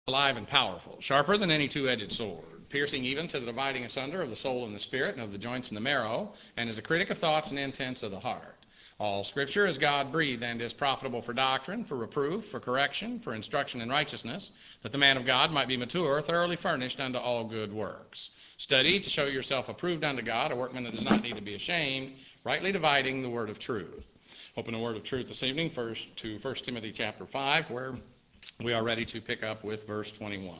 Alive and powerful, sharper than any two-edged sword, piercing even to the dividing asunder of the soul and the spirit, and of the joints and the marrow, and is a critic of thoughts and intents of the heart. All Scripture is God-breathed and is profitable for doctrine, for reproof, for correction, for instruction in righteousness, that the man of God might be mature, thoroughly furnished unto all good works. Study to show yourself approved unto God, a workman that does not need to be ashamed, rightly dividing the word of truth. Open the word of truth this evening first to 1 Timothy chapter 5, where we are ready to pick up with verse 21.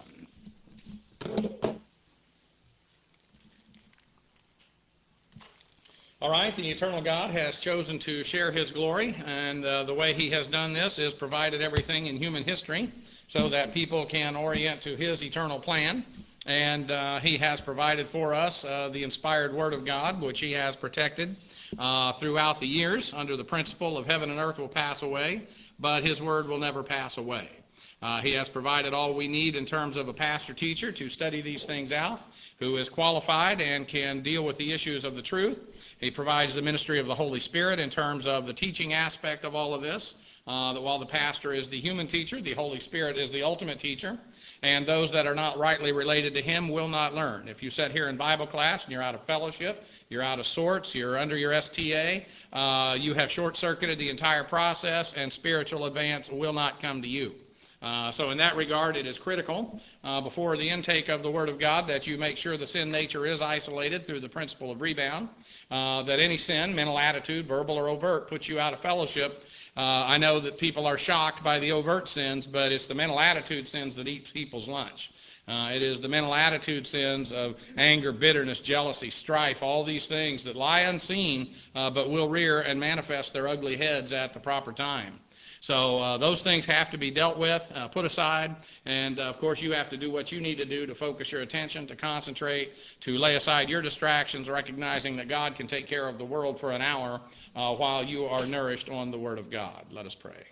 All right, the eternal God has chosen to share his glory, and the way he has done this is provided everything in human history so that people can orient to his eternal plan. And he has provided for us the inspired Word of God, which he has protected throughout the years under the principle of heaven and earth will pass away, but his Word will never pass away. He has provided all we need in terms of a pastor-teacher to study these things out, who is qualified and can deal with the issues of the truth. He provides the ministry of the Holy Spirit in terms of the teaching aspect of all of this, that while the pastor is the human teacher, the Holy Spirit is the ultimate teacher, and those that are not rightly related to him will not learn. If you sit here in Bible class and you're out of fellowship, you're out of sorts, you're under your STA, you have short-circuited the entire process, and spiritual advance will not come to you. So in that regard, it is critical before the intake of the Word of God that you make sure the sin nature is isolated through the principle of rebound, that any sin, mental attitude, verbal or overt, puts you out of fellowship. I know that people are shocked by the overt sins, but it's the mental attitude sins that eat people's lunch. It is the mental attitude sins of anger, bitterness, jealousy, strife, all these things that lie unseen but will rear and manifest their ugly heads at the proper time. So those things have to be dealt with, put aside, and of course you have to do what you need to do to focus your attention, to concentrate, to lay aside your distractions, recognizing that God can take care of the world for an hour while you are nourished on the Word of God. Let us pray.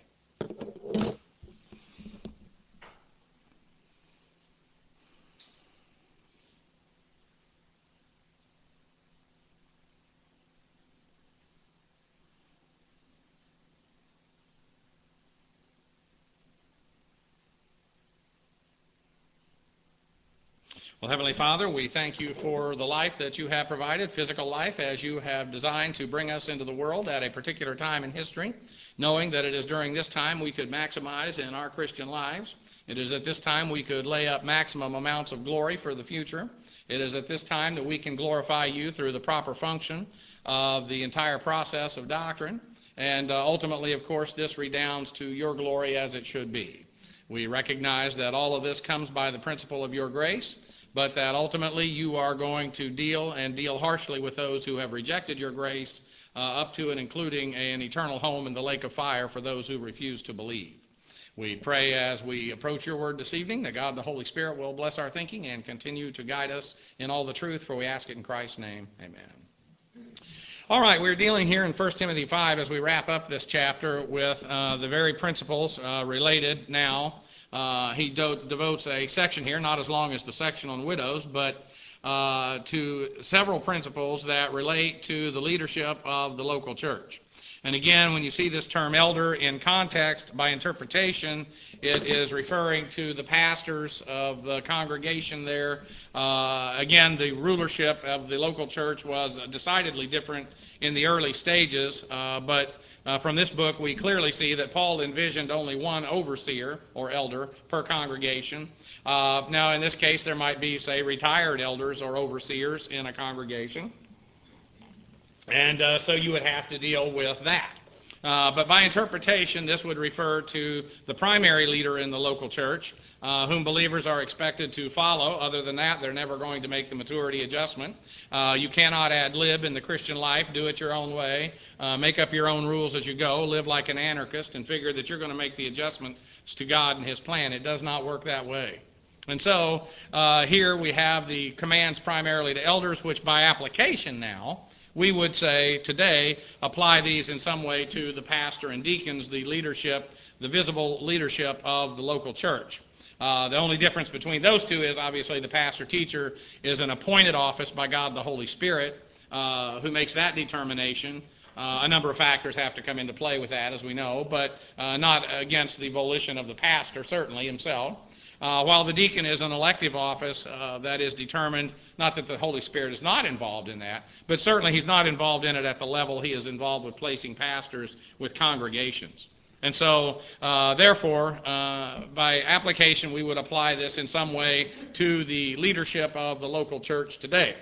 Well, Heavenly Father, we thank you for the life that you have provided, physical life, as you have designed to bring us into the world at a particular time in history, knowing that it is during this time we could maximize in our Christian lives. It is at this time we could lay up maximum amounts of glory for the future. It is at this time that we can glorify you through the proper function of the entire process of doctrine. And ultimately, of course, this redounds to your glory as it should be. We recognize that all of this comes by the principle of your grace, but that ultimately you are going to deal harshly with those who have rejected your grace, up to and including an eternal home in the lake of fire for those who refuse to believe. We pray as we approach your word this evening that God the Holy Spirit will bless our thinking and continue to guide us in all the truth, for we ask it in Christ's name. Amen. All right, we're dealing here in 1 Timothy 5 as we wrap up this chapter with the very principles related now. He devotes a section here, not as long as the section on widows, but to several principles that relate to the leadership of the local church. And again, when you see this term elder in context, by interpretation, it is referring to the pastors of the congregation there. Again, the rulership of the local church was decidedly different in the early stages, but from this book, we clearly see that Paul envisioned only one overseer or elder per congregation. Now, in this case, there might be, say, retired elders or overseers in a congregation. And so you would have to deal with that. But by interpretation, this would refer to the primary leader in the local church, whom believers are expected to follow. Other than that, they're never going to make the maturity adjustment. You cannot ad lib in the Christian life, do it your own way, make up your own rules as you go, live like an anarchist, and figure that you're going to make the adjustments to God and His plan. It does not work that way. And so here we have the commands primarily to elders, which by application now, we would say today, apply these in some way to the pastor and deacons, the leadership, the visible leadership of the local church. The only difference between those two is obviously the pastor-teacher is an appointed office by God the Holy Spirit, who makes that determination. A number of factors have to come into play with that, as we know, but not against the volition of the pastor, certainly himself. while the deacon is an elective office that is determined, not that the Holy Spirit is not involved in that, but certainly he's not involved in it at the level he is involved with placing pastors with congregations. And so, therefore, by application, we would apply this in some way to the leadership of the local church today.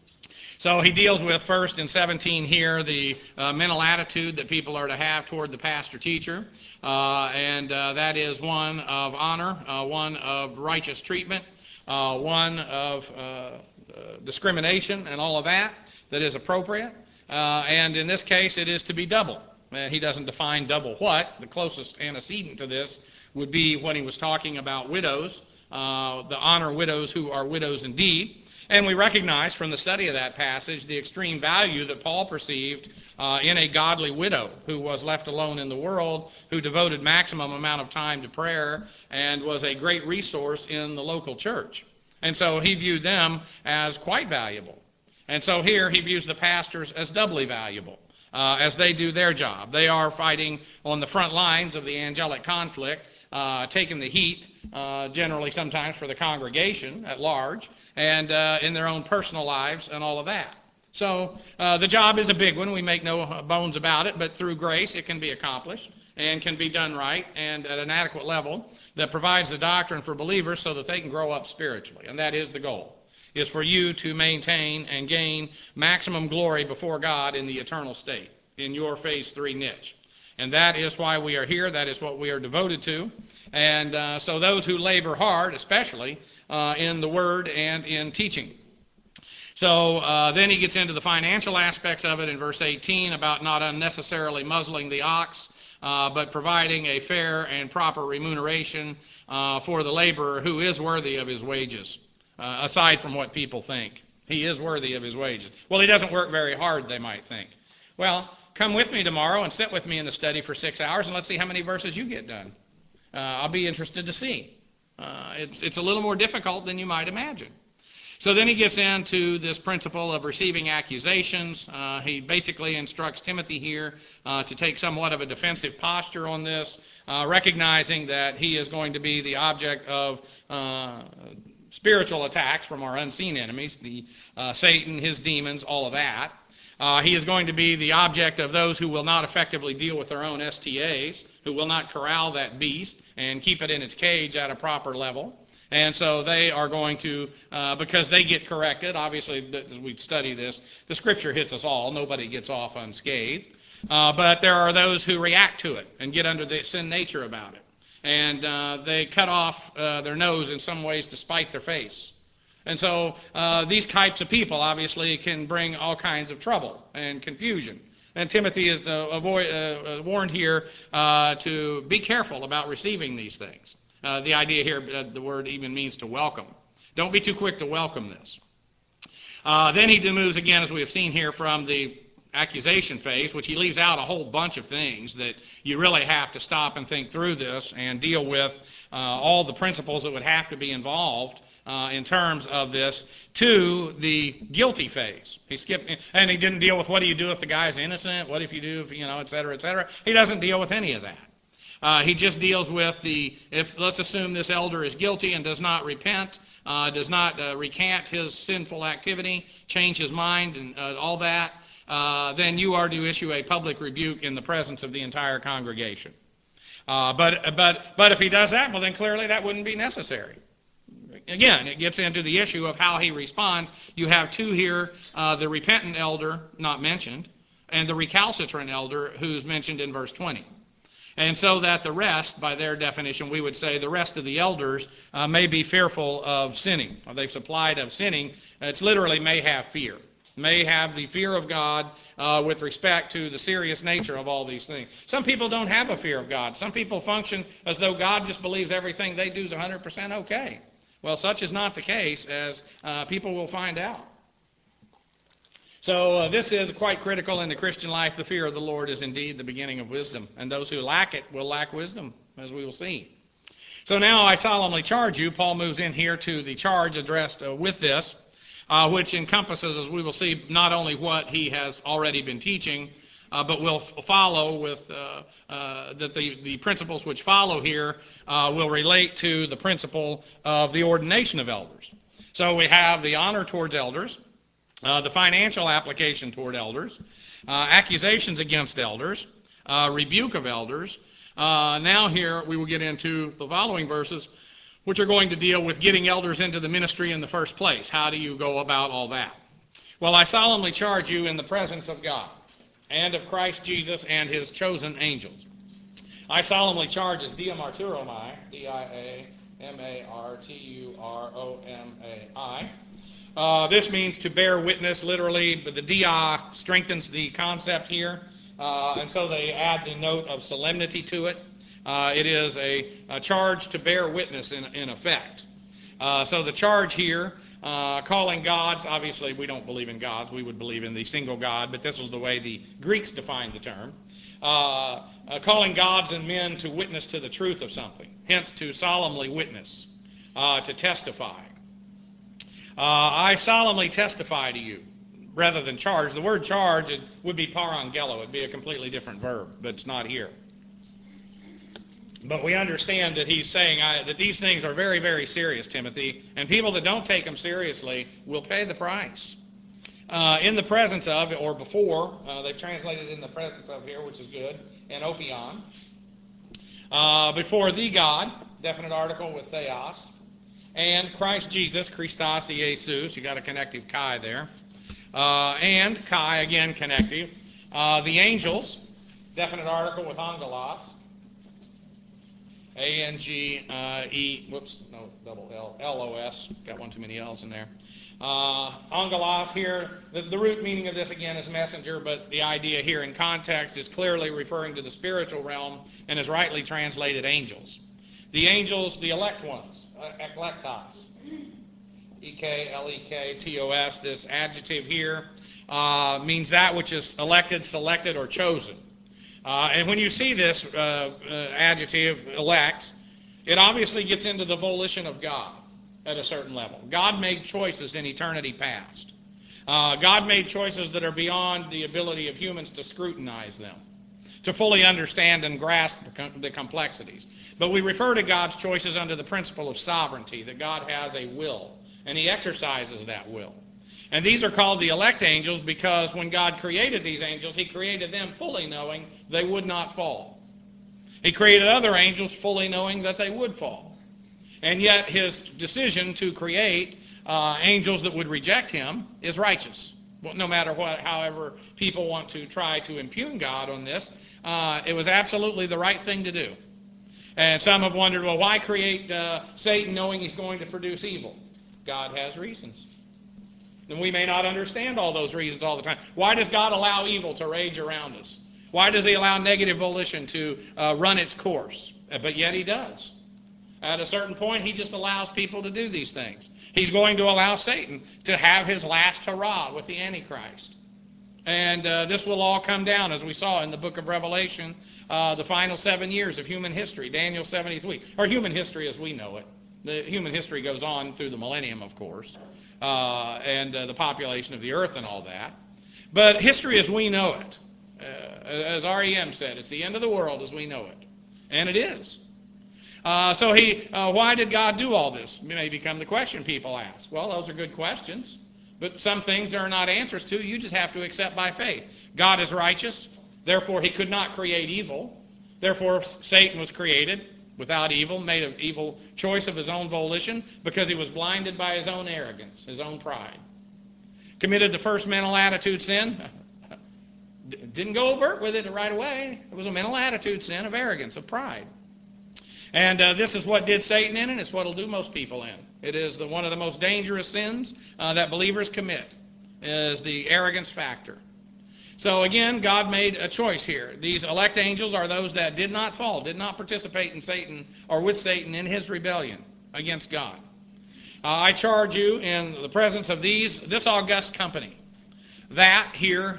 So he deals with, first in 17 here, the mental attitude that people are to have toward the pastor-teacher, and that is one of honor, one of righteous treatment, one of discrimination and all of that is appropriate. And in this case, it is to be double. He doesn't define double what. The closest antecedent to this would be when he was talking about widows, the honor widows who are widows indeed. And we recognize from the study of that passage the extreme value that Paul perceived in a godly widow who was left alone in the world, who devoted maximum amount of time to prayer, and was a great resource in the local church. And so he viewed them as quite valuable. And so here he views the pastors as doubly valuable as they do their job. They are fighting on the front lines of the angelic conflict, taking the heat, generally sometimes for the congregation at large, and in their own personal lives and all of that. So the job is a big one. We make no bones about it, but through grace it can be accomplished and can be done right and at an adequate level that provides the doctrine for believers so that they can grow up spiritually. And that is the goal, is for you to maintain and gain maximum glory before God in the eternal state, in your phase 3 niche. And that is why we are here. That is what we are devoted to. And so those who labor hard, especially in the Word and in teaching. So then he gets into the financial aspects of it in verse 18 about not unnecessarily muzzling the ox, but providing a fair and proper remuneration for the laborer who is worthy of his wages, aside from what people think. He is worthy of his wages. Well, he doesn't work very hard, they might think. Well, come with me tomorrow and sit with me in the study for 6 hours, and let's see how many verses you get done. I'll be interested to see. It's a little more difficult than you might imagine. So then he gets into this principle of receiving accusations. He basically instructs Timothy here to take somewhat of a defensive posture on this, recognizing that he is going to be the object of spiritual attacks from our unseen enemies, the Satan, his demons, all of that. He is going to be the object of those who will not effectively deal with their own STAs, who will not corral that beast and keep it in its cage at a proper level. And so they are going to, because they get corrected, obviously as we study this, the Scripture hits us all. Nobody gets off unscathed. But there are those who react to it and get under the sin nature about it. And they cut off their nose in some ways to spite their face. And so these types of people obviously can bring all kinds of trouble and confusion. And Timothy is warned here to be careful about receiving these things. The idea here, the word even means to welcome. Don't be too quick to welcome this. Then he moves again, as we have seen here, from the accusation phase, which he leaves out a whole bunch of things that you really have to stop and think through this and deal with all the principles that would have to be involved in terms of this, to the guilty phase. He skipped, and he didn't deal with what do you do if the guy's innocent, what if you do, if, et cetera, et cetera. He doesn't deal with any of that. He just deals with if let's assume this elder is guilty and does not repent, does not recant his sinful activity, change his mind and all that, then you are to issue a public rebuke in the presence of the entire congregation. But if he does that, well then clearly that wouldn't be necessary. Again, it gets into the issue of how he responds. You have two here, the repentant elder, not mentioned, and the recalcitrant elder, who's mentioned in verse 20. And so that the rest, by their definition, we would say the rest of the elders may be fearful of sinning. Or they've supplied of sinning. It's literally may have fear. May have the fear of God with respect to the serious nature of all these things. Some people don't have a fear of God. Some people function as though God just believes everything they do is 100% okay. Well, such is not the case, as people will find out. So this is quite critical in the Christian life. The fear of the Lord is indeed the beginning of wisdom, and those who lack it will lack wisdom, as we will see. So now I solemnly charge you, Paul moves in here to the charge addressed with this, which encompasses, as we will see, not only what he has already been teaching, but we'll follow with that the principles which follow here will relate to the principle of the ordination of elders. So we have the honor towards elders, the financial application toward elders, accusations against elders, rebuke of elders. Now here we will get into the following verses, which are going to deal with getting elders into the ministry in the first place. How do you go about all that? Well, I solemnly charge you in the presence of God and of Christ Jesus and his chosen angels. I solemnly charge as Dia Martyromai, D-I-A-M-A-R-T-U-R-O-M-A-I. This means to bear witness, literally, but the dia strengthens the concept here, and so they add the note of solemnity to it. It is a charge to bear witness in effect. So the charge here, calling gods, obviously we don't believe in gods, we would believe in the single God, but this was the way the Greeks defined the term. Calling gods and men to witness to the truth of something, hence to solemnly witness, to testify. I solemnly testify to you, rather than charge. The word charge, it would be parangelo, it would be a completely different verb, but it's not here. But we understand that he's saying that these things are very, very serious, Timothy, and people that don't take them seriously will pay the price. In the presence of, or before, they've translated in the presence of here, which is good, and opion. Before the God, definite article with theos, and Christ Jesus, Christos Iesus, you got a connective chi there, and chi, again, connective. The angels, definite article with angelos, A-N-G-E, whoops, no, double L, L-O-S, got one too many L's in there. Angelos here, the root meaning of this again is messenger, but the idea here in context is clearly referring to the spiritual realm and is rightly translated angels. The angels, the elect ones, eklektos, E-K-L-E-K-T-O-S, this adjective here means that which is elected, selected, or chosen. And when you see this adjective, elect, it obviously gets into the volition of God at a certain level. God made choices in eternity past. God made choices that are beyond the ability of humans to scrutinize them, to fully understand and grasp the complexities. But we refer to God's choices under the principle of sovereignty, that God has a will, and he exercises that will. And these are called the elect angels because when God created these angels, he created them fully knowing they would not fall. He created other angels fully knowing that they would fall. And yet his decision to create angels that would reject him is righteous. Well, no matter what, however people want to try to impugn God on this, it was absolutely the right thing to do. And some have wondered, well, why create Satan knowing he's going to produce evil? God has reasons. And we may not understand all those reasons all the time. Why does God allow evil to rage around us? Why does he allow negative volition to run its course? But yet he does. At a certain point, he just allows people to do these things. He's going to allow Satan to have his last hurrah with the Antichrist. And this will all come down, as we saw in the book of Revelation, the final 7 years of human history, Daniel 73, or human history as we know it. The human history goes on through the millennium, of course, and the population of the earth and all that. But history as we know it, as R.E.M. said, it's the end of the world as we know it. And it is. So why did God do all this? May become the question people ask. Well, those are good questions. But some things there are not answers to. You just have to accept by faith. God is righteous. Therefore, he could not create evil. Therefore, Satan was created without evil, made an evil choice of his own volition because he was blinded by his own arrogance, his own pride. Committed the first mental attitude sin. Didn't go overt with it right away. It was a mental attitude sin of arrogance, of pride. And this is what did Satan in, and it's what will do most people in. It is one of the most dangerous sins that believers commit, is the arrogance factor. So again, God made a choice here. These elect angels are those that did not fall, did not participate in Satan or with Satan in his rebellion against God. I charge you in the presence of this august company, that here,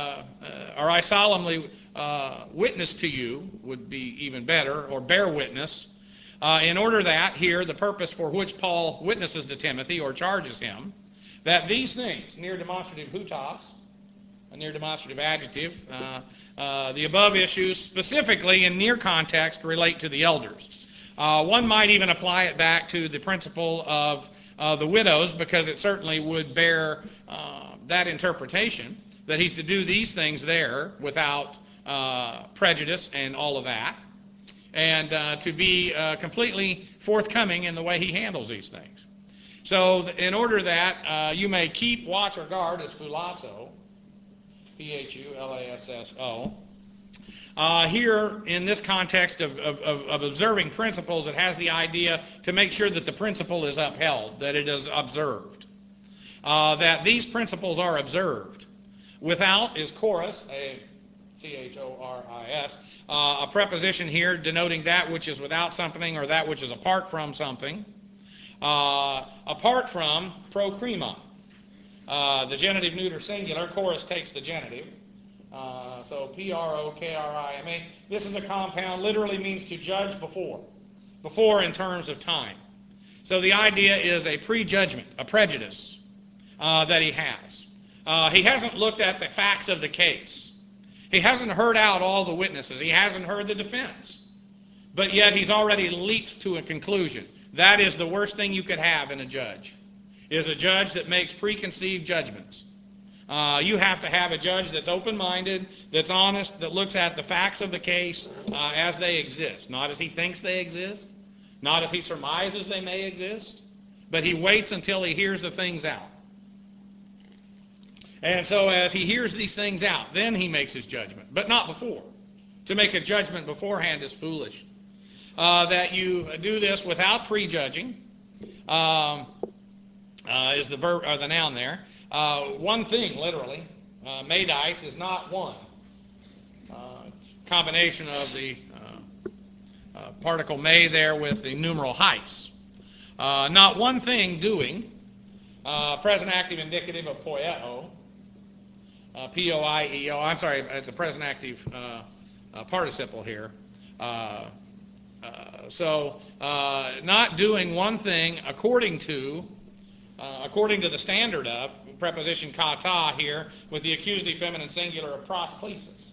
or I solemnly witness to you, would be even better, or bear witness, in order that here, the purpose for which Paul witnesses to Timothy or charges him, that these things, near demonstrative hutos, a near demonstrative adjective. The above issues, specifically in near context, relate to the elders. One might even apply it back to the principle of the widows, because it certainly would bear that interpretation, that he's to do these things there without prejudice and all of that, and to be completely forthcoming in the way he handles these things. So in order that you may keep watch or guard, as phulasso, P-H-U-L-A-S-S-O, here in this context of observing principles, it has the idea to make sure that the principle is upheld, that it is observed, that these principles are observed. Without is chorus, a C-H-O-R-I-S, a preposition here denoting that which is without something or that which is apart from something. Apart from, prokrima. The genitive neuter singular, chorus takes the genitive. So P-R-O-K-R-I-M-A. This is a compound, literally means to judge before. Before in terms of time. So the idea is a prejudgment, a prejudice that he has. He hasn't looked at the facts of the case. He hasn't heard out all the witnesses. He hasn't heard the defense. But yet he's already leaped to a conclusion. That is the worst thing you could have in a judge, is a judge that makes preconceived judgments. You have to have a judge that's open-minded, that's honest, that looks at the facts of the case as they exist. Not as he thinks they exist, not as he surmises they may exist, but he waits until he hears the things out. And so as he hears these things out, then he makes his judgment, but not before. To make a judgment beforehand is foolish. That you do this without prejudging is the verb or the noun there. One thing, literally, meidice is not one. Combination of the particle may there with the numeral heis. Not one thing doing. Present active indicative of poieo. P-O-I-E-O. I'm sorry, it's a present active participle here. So not doing one thing according to the standard of, preposition kata here, with the accusative feminine singular of prosklesis.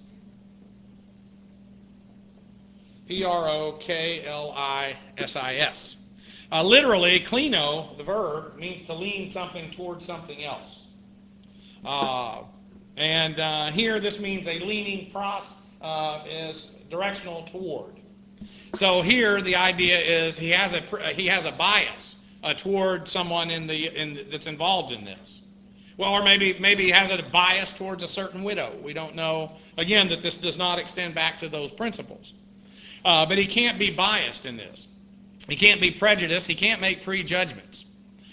P-R-O-K-L-I-S-I-S. Literally, klino, the verb, means to lean something towards something else. And here this means a leaning pros is directional toward. So here the idea is he has a bias toward someone that's involved in this. Well, or maybe he has a bias towards a certain widow. We don't know. Again, that this does not extend back to those principles. But he can't be biased in this. He can't be prejudiced. He can't make prejudgments.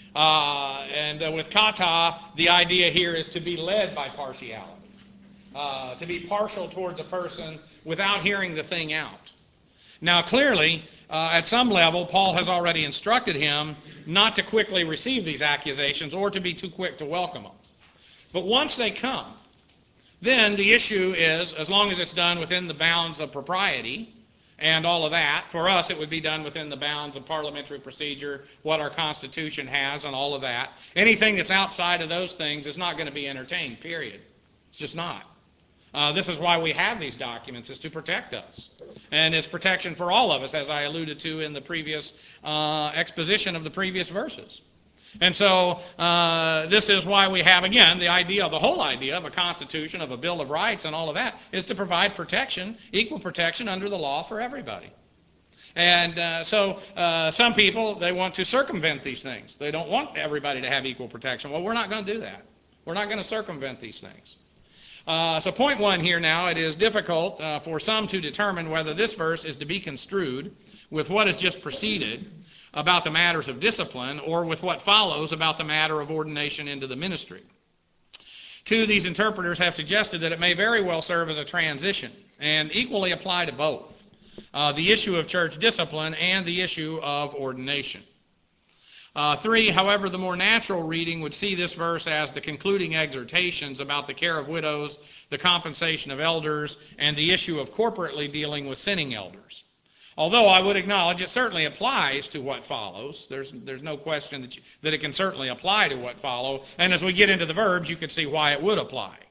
And with kata, the idea here is to be led by partiality. To be partial towards a person without hearing the thing out. Now, clearly, at some level, Paul has already instructed him not to quickly receive these accusations or to be too quick to welcome them. But once they come, then the issue is, as long as it's done within the bounds of propriety and all of that, for us it would be done within the bounds of parliamentary procedure, what our Constitution has and all of that. Anything that's outside of those things is not going to be entertained, period. It's just not. This is why we have these documents, is to protect us. And it's protection for all of us, as I alluded to in the previous exposition of the previous verses. And so this is why we have, again, the whole idea of a Constitution, of a Bill of Rights and all of that, is to provide protection, equal protection under the law for everybody. And so some people, they want to circumvent these things. They don't want everybody to have equal protection. Well, we're not going to do that. We're not going to circumvent these things. So point one here now, it is difficult for some to determine whether this verse is to be construed with what has just preceded about the matters of discipline or with what follows about the matter of ordination into the ministry. Two of these interpreters have suggested that it may very well serve as a transition and equally apply to both the issue of church discipline and the issue of ordination. Three, however, the more natural reading would see this verse as the concluding exhortations about the care of widows, the compensation of elders, and the issue of corporately dealing with sinning elders. Although I would acknowledge it certainly applies to what follows. There's no question that it can certainly apply to what follows. And as we get into the verbs, you can see why it would apply.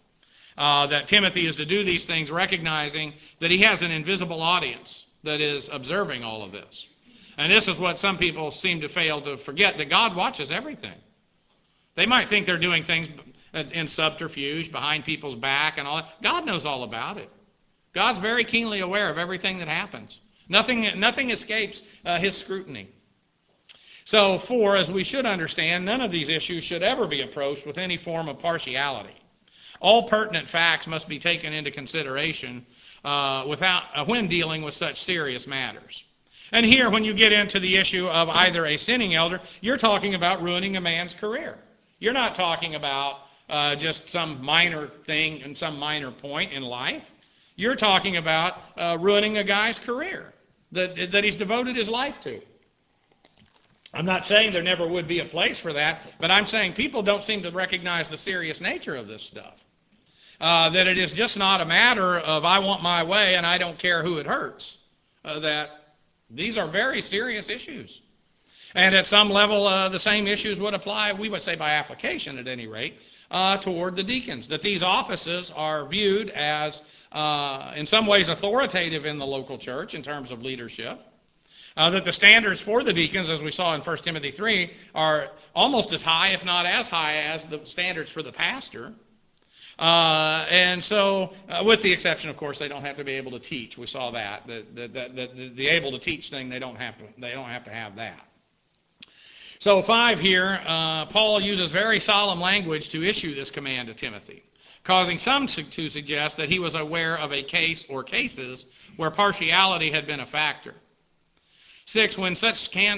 That Timothy is to do these things recognizing that he has an invisible audience that is observing all of this. And this is what some people seem to fail to forget, that God watches everything. They might think they're doing things in subterfuge, behind people's back and all that. God knows all about it. God's very keenly aware of everything that happens. Nothing escapes his scrutiny. So, 4, as we should understand, none of these issues should ever be approached with any form of partiality. All pertinent facts must be taken into consideration when dealing with such serious matters. And here, when you get into the issue of either a sinning elder, you're talking about ruining a man's career. You're not talking about just some minor thing and some minor point in life. You're talking about ruining a guy's career that he's devoted his life to. I'm not saying there never would be a place for that, but I'm saying people don't seem to recognize the serious nature of this stuff. That it is just not a matter of I want my way and I don't care who it hurts. That these are very serious issues. And at some level, the same issues would apply, we would say by application at any rate, toward the deacons. That these offices are viewed as, in some ways, authoritative in the local church in terms of leadership. That the standards for the deacons, as we saw in 1 Timothy 3, are almost as high, if not as high, as the standards for the pastor. And so, with the exception, of course, they don't have to be able to teach. We saw that. The able to teach thing, they don't have to have that. So 5 here, Paul uses very solemn language to issue this command to Timothy, causing some to suggest that he was aware of a case or cases where partiality had been a factor. 6, while such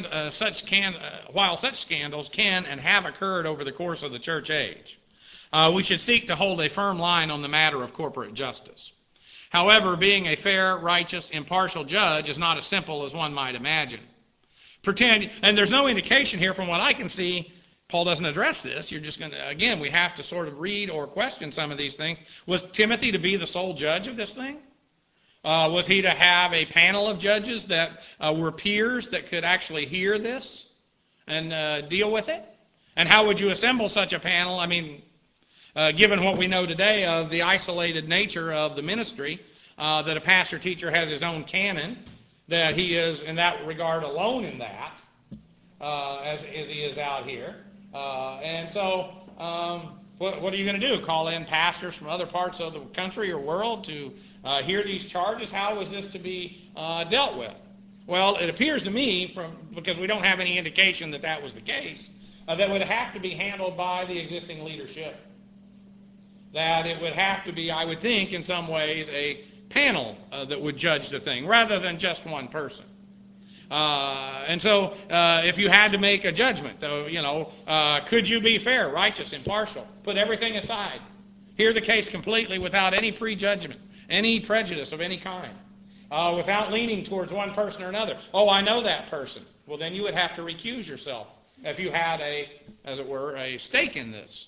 scandals can and have occurred over the course of the church age, we should seek to hold a firm line on the matter of corporate justice. However, being a fair, righteous, impartial judge is not as simple as one might imagine. And there's no indication here from what I can see, Paul doesn't address this. You're just going to, again, we have to sort of read or question some of these things. Was Timothy to be the sole judge of this thing? Was he to have a panel of judges that were peers that could actually hear this and deal with it? And how would you assemble such a panel? I mean, given what we know today of the isolated nature of the ministry, that a pastor-teacher has his own canon, that he is in that regard alone in that, as he is out here. And so, what are you going to do? Call in pastors from other parts of the country or world to hear these charges? How is this to be dealt with? Well, it appears to me, because we don't have any indication that that was the case, that would have to be handled by the existing leadership. That it would have to be, I would think, in some ways, a panel that would judge the thing, rather than just one person. And so, if you had to make a judgment, could you be fair, righteous, impartial, put everything aside, hear the case completely without any prejudgment, any prejudice of any kind, without leaning towards one person or another? Oh, I know that person. Well, then you would have to recuse yourself if you had a stake in this.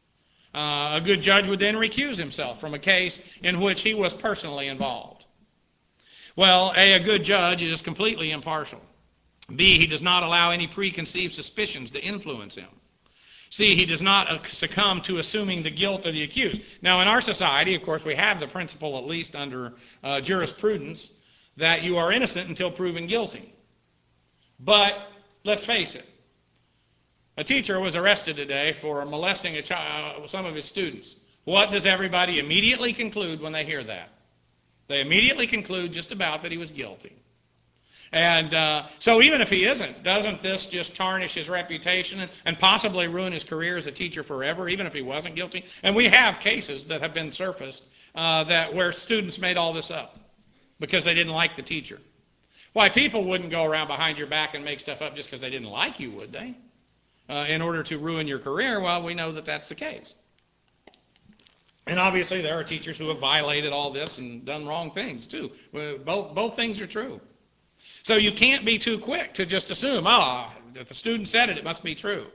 A good judge would then recuse himself from a case in which he was personally involved. Well, A, good judge is completely impartial. B, he does not allow any preconceived suspicions to influence him. C, he does not succumb to assuming the guilt of the accused. Now, in our society, of course, we have the principle, at least under jurisprudence, that you are innocent until proven guilty. But, let's face it, a teacher was arrested today for molesting some of his students. What does everybody immediately conclude when they hear that? They immediately conclude just about that he was guilty. And so even if he isn't, doesn't this just tarnish his reputation and possibly ruin his career as a teacher forever, even if he wasn't guilty? And we have cases that have been surfaced where students made all this up because they didn't like the teacher. Why, people wouldn't go around behind your back and make stuff up just because they didn't like you, would they? In order to ruin your career. Well, we know that that's the case. And obviously there are teachers who have violated all this and done wrong things too. Both things are true. So you can't be too quick to just assume, if the student said it, it must be true.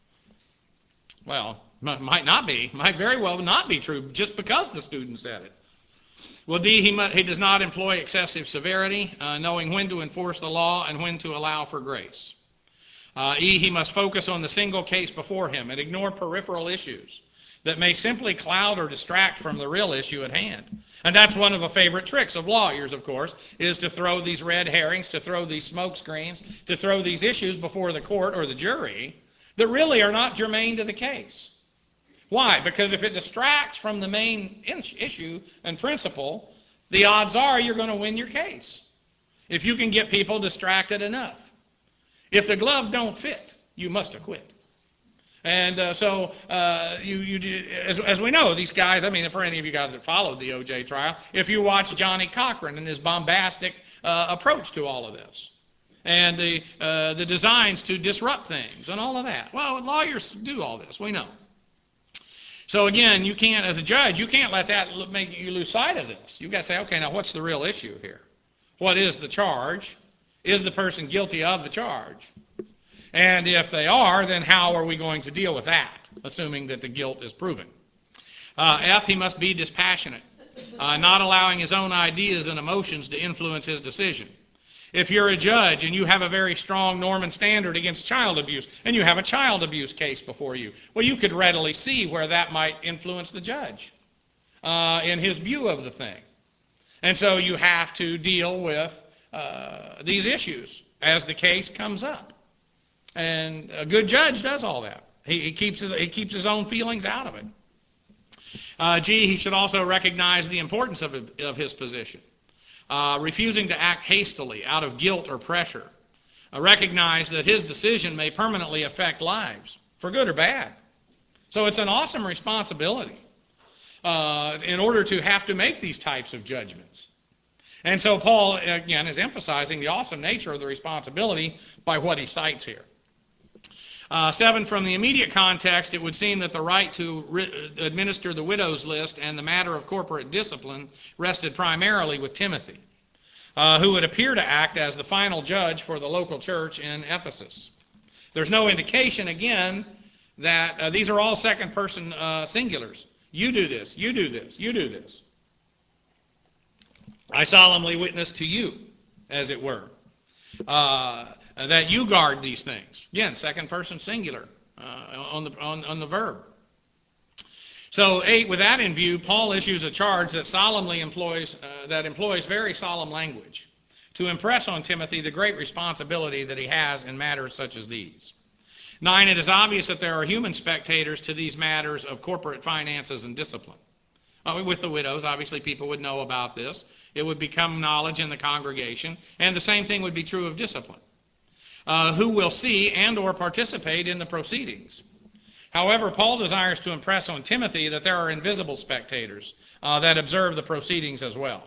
Well, might not be. Might very well not be true just because the student said it. Well, D, he does not employ excessive severity, knowing when to enforce the law and when to allow for grace. E, he must focus on the single case before him and ignore peripheral issues that may simply cloud or distract from the real issue at hand. And that's one of the favorite tricks of lawyers, of course, is to throw these red herrings, to throw these smoke screens, to throw these issues before the court or the jury that really are not germane to the case. Why? Because if it distracts from the main issue and principle, the odds are you're going to win your case if you can get people distracted enough. If the glove don't fit, you must acquit. And as we know, these guys, I mean, for any of you guys that followed the O.J. trial, if you watch Johnny Cochran and his bombastic approach to all of this, and the designs to disrupt things and all of that. Well, lawyers do all this, we know. So again, you can't, as a judge, you can't let that make you lose sight of this. You've got to say, okay, now what's the real issue here? What is the charge? Is the person guilty of the charge? And if they are, then how are we going to deal with that, assuming that the guilt is proven? F, he must be dispassionate, not allowing his own ideas and emotions to influence his decision. If you're a judge and you have a very strong Norman standard against child abuse, and you have a child abuse case before you, well, you could readily see where that might influence the judge in his view of the thing. And so you have to deal with these issues as the case comes up. And a good judge does all that. He keeps his own feelings out of it. G, he should also recognize the importance of his position. Refusing to act hastily out of guilt or pressure. Recognize that his decision may permanently affect lives, for good or bad. So it's an awesome responsibility in order to have to make these types of judgments. And so Paul, again, is emphasizing the awesome nature of the responsibility by what he cites here. 7, from the immediate context, it would seem that the right to administer the widow's list and the matter of corporate discipline rested primarily with Timothy, who would appear to act as the final judge for the local church in Ephesus. There's no indication, again, that these are all second-person singulars. You do this, you do this, you do this. I solemnly witness to you, as it were, that you guard these things. Again, second-person singular on the verb. So 8, with that in view, Paul issues a charge that employs very solemn language to impress on Timothy the great responsibility that he has in matters such as these. 9, it is obvious that there are human spectators to these matters of corporate finances and discipline. With the widows, obviously people would know about this. It would become knowledge in the congregation, and the same thing would be true of discipline. Who will see and or participate in the proceedings. However, Paul desires to impress on Timothy that there are invisible spectators that observe the proceedings as well.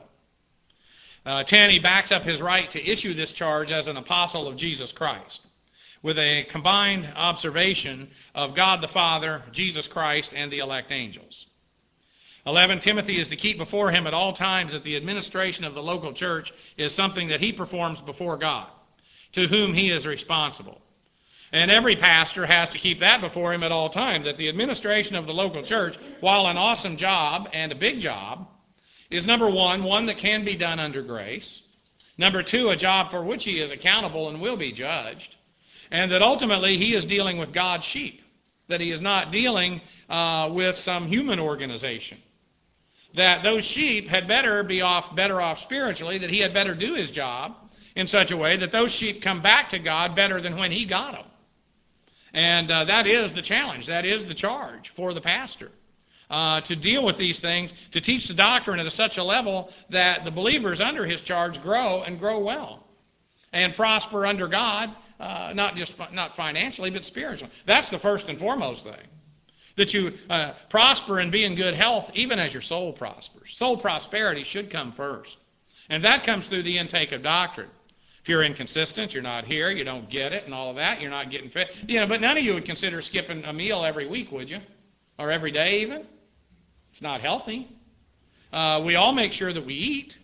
10, he backs up his right to issue this charge as an apostle of Jesus Christ, with a combined observation of God the Father, Jesus Christ, and the elect angels. 11, Timothy is to keep before him at all times that the administration of the local church is something that he performs before God, to whom he is responsible. And every pastor has to keep that before him at all times, that the administration of the local church, while an awesome job and a big job, is number one that can be done under grace. Number 2, a job for which he is accountable and will be judged. And that ultimately he is dealing with God's sheep, that he is not dealing with some human organization. That those sheep had better be better off spiritually, that he had better do his job in such a way that those sheep come back to God better than when he got them. And that is the challenge. That is the charge for the pastor, to deal with these things, to teach the doctrine at such a level that the believers under his charge grow and grow well and prosper under God, not financially, but spiritually. That's the first and foremost thing. That you prosper and be in good health even as your soul prospers. Soul prosperity should come first. And that comes through the intake of doctrine. If you're inconsistent, you're not here, you don't get it and all of that, you're not getting fit. But none of you would consider skipping a meal every week, would you? Or every day even? It's not healthy. We all make sure that we eat.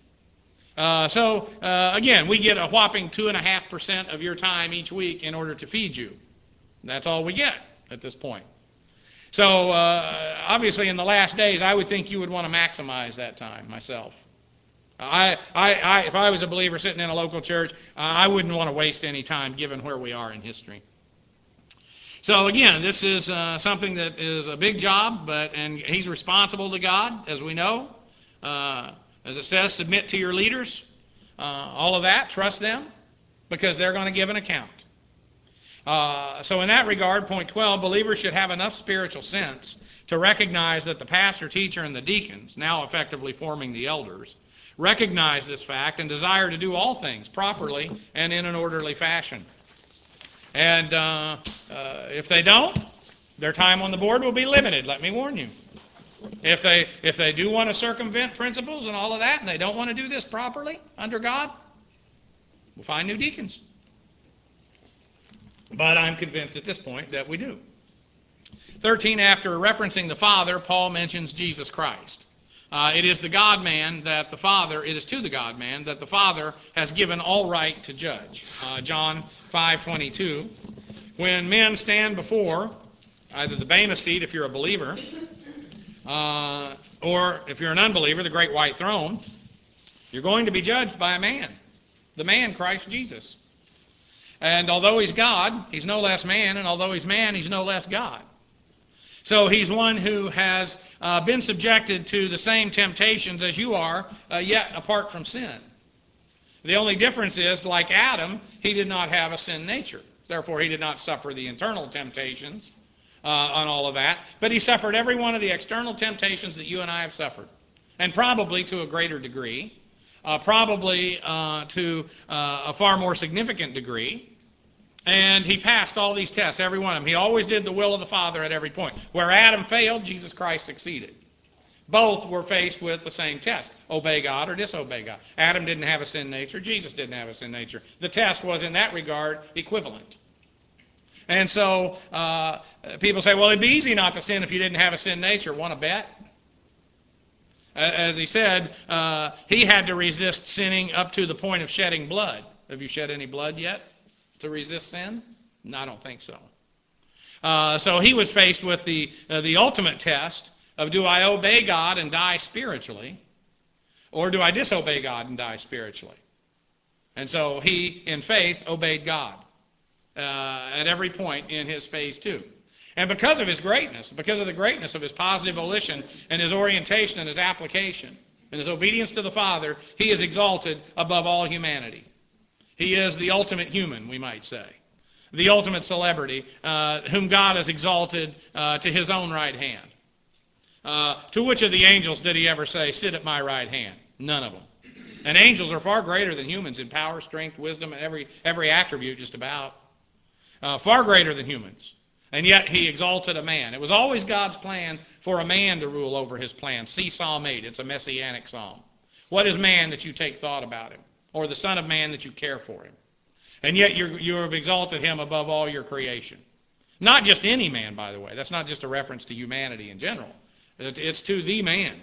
Again, we get a whopping 2.5% of your time each week in order to feed you. That's all we get at this point. So, obviously, in the last days, I would think you would want to maximize that time myself. If I was a believer sitting in a local church, I wouldn't want to waste any time given where we are in history. So again, this is something that is a big job, and he's responsible to God, as we know. As it says, submit to your leaders. All of that, trust them, because they're going to give an account. So in that regard, point 12, believers should have enough spiritual sense to recognize that the pastor, teacher, and the deacons, now effectively forming the elders, recognize this fact and desire to do all things properly and in an orderly fashion. And if they don't, their time on the board will be limited, let me warn you. If they do want to circumvent principles and all of that, and they don't want to do this properly under God, we'll find new deacons. But I'm convinced at this point that we do. 13, after referencing the Father, Paul mentions Jesus Christ. It is to the God-man that the Father has given all right to judge. John 5:22. When men stand before either the Bema seat, if you're a believer, or if you're an unbeliever, the great white throne, you're going to be judged by a man, the man Christ Jesus. And although he's God, he's no less man, and although he's man, he's no less God. So he's one who has been subjected to the same temptations as you are, yet apart from sin. The only difference is, like Adam, he did not have a sin nature. Therefore, he did not suffer the internal temptations on all of that. But he suffered every one of the external temptations that you and I have suffered. And probably to a greater degree. Probably to a far more significant degree. And he passed all these tests, every one of them. He always did the will of the Father at every point. Where Adam failed, Jesus Christ succeeded. Both were faced with the same test. Obey God or disobey God. Adam didn't have a sin nature. Jesus didn't have a sin nature. The test was, in that regard, equivalent. And so people say, well, it'd be easy not to sin if you didn't have a sin nature. Want to bet? As he said, he had to resist sinning up to the point of shedding blood. Have you shed any blood yet to resist sin? No, I don't think so. So he was faced with the ultimate test of, do I obey God and die spiritually, or do I disobey God and die spiritually? And so he, in faith, obeyed God at every point in his phase 2. And because of his greatness, because of the greatness of his positive volition and his orientation and his application and his obedience to the Father, he is exalted above all humanity. He is the ultimate human, we might say. The ultimate celebrity, whom God has exalted to his own right hand. To which of the angels did he ever say, sit at my right hand? None of them. And angels are far greater than humans in power, strength, wisdom, and every attribute just about. Far greater than humans. And yet he exalted a man. It was always God's plan for a man to rule over his plan. See Psalm 8. It's a messianic psalm. What is man that you take thought about him? Or the son of man that you care for him? And yet you have exalted him above all your creation. Not just any man, by the way. That's not just a reference to humanity in general. It's to the man.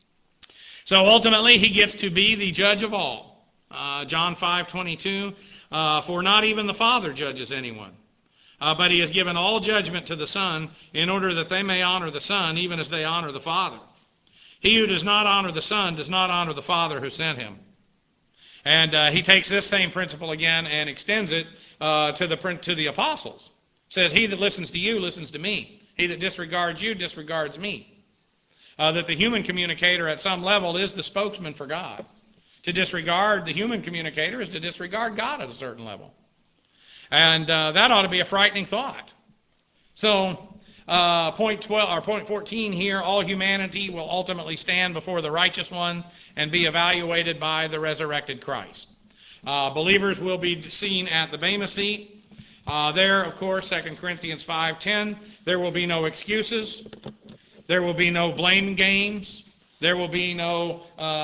So ultimately, he gets to be the judge of all. John 5:22, for not even the Father judges anyone, but he has given all judgment to the Son, in order that they may honor the Son, even as they honor the Father. He who does not honor the Son does not honor the Father who sent him. And he takes this same principle again and extends it to the apostles. Says, he that listens to you listens to me. He that disregards you disregards me. That the human communicator at some level is the spokesman for God. To disregard the human communicator is to disregard God at a certain level. And that ought to be a frightening thought. So, point 14 here, all humanity will ultimately stand before the righteous one and be evaluated by the resurrected Christ. Believers will be seen at the Bema seat. There, of course, 2 Corinthians 5:10, there will be no excuses. There will be no blame games. There will be no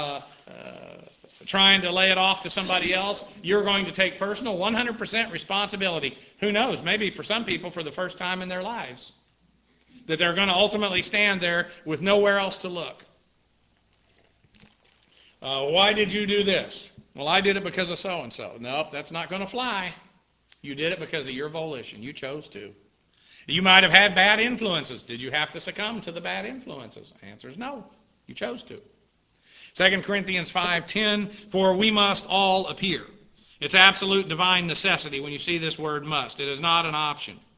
trying to lay it off to somebody else. You're going to take personal 100% responsibility. Who knows, maybe for some people for the first time in their lives, that they're going to ultimately stand there with nowhere else to look. Why did you do this? Well, I did it because of so-and-so. Nope, that's not going to fly. You did it because of your volition. You chose to. You might have had bad influences. Did you have to succumb to the bad influences? The answer is no. You chose to. 2 Corinthians 5:10, for we must all appear. It's absolute divine necessity when you see this word must. It is not an option.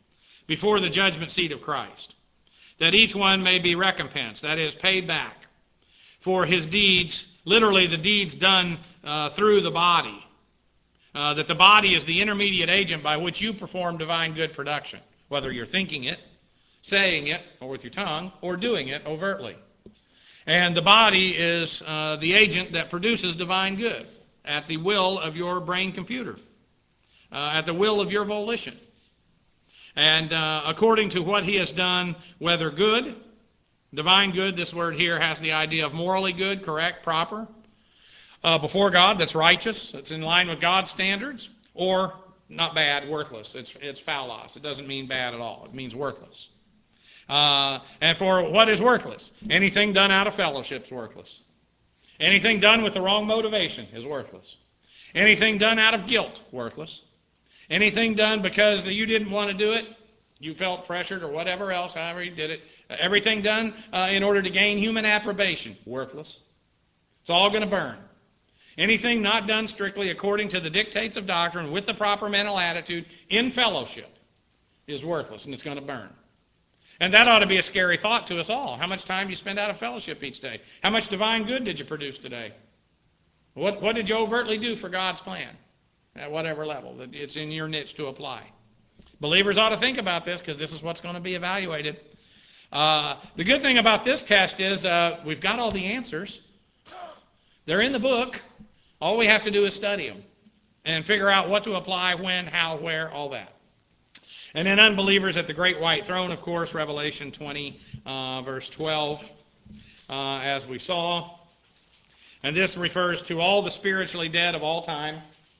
before the judgment seat of Christ, that each one may be recompensed, that is, paid back, for his deeds, literally the deeds done through the body, that the body is the intermediate agent by which you perform divine good production, whether you're thinking it, saying it, or with your tongue, or doing it overtly. And the body is the agent that produces divine good at the will of your brain computer, at the will of your volition. And according to what he has done, whether good, divine good, this word here has the idea of morally good, correct, proper, before God, that's righteous, that's in line with God's standards, or not bad, worthless. It's phaulos. It doesn't mean bad at all. It means worthless. And for what is worthless? Anything done out of fellowship is worthless. Anything done with the wrong motivation is worthless. Anything done out of guilt, worthless. Anything done because you didn't want to do it, you felt pressured or whatever else, however you did it. Everything done in order to gain human approbation, worthless. It's all going to burn. Anything not done strictly according to the dictates of doctrine with the proper mental attitude in fellowship is worthless, and it's going to burn. And that ought to be a scary thought to us all. How much time do you spend out of fellowship each day? How much divine good did you produce today? What did you overtly do for God's plan? At whatever level that it's in your niche to apply. Believers ought to think about this because this is what's going to be evaluated. The good thing about this test is we've got all the answers. They're in the book. All we have to do is study them and figure out what to apply, when, how, where, all that. And then unbelievers at the great white throne, of course, Revelation 20, verse 12, as we saw. And this refers to all the spiritually dead of all time,